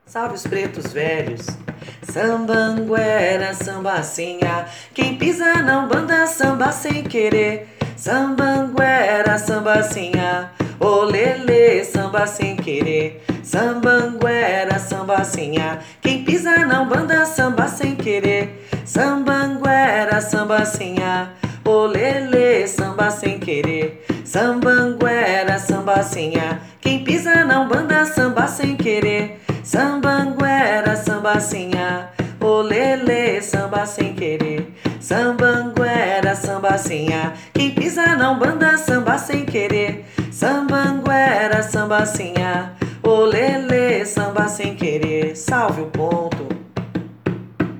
Salve os pretos velhos. Sambanguera, sambacinha, quem pisa não banda samba sem querer. Sambanguera, sambacinha, olele, samba sem querer. Sambanguera, sambacinha, quem pisa não banda samba sem querer. Sambanguera, sambacinha, olele, samba sem querer. Sambanguera, sambacinha, quem pisa não banda samba sem querer. Sambanguera, sambacinha, olele, samba sem querer. Sambanguera, sambacinha, quem pisa não banda samba sem querer. Sambanguera, sambacinha, olele, samba sem querer. Salve o ponto.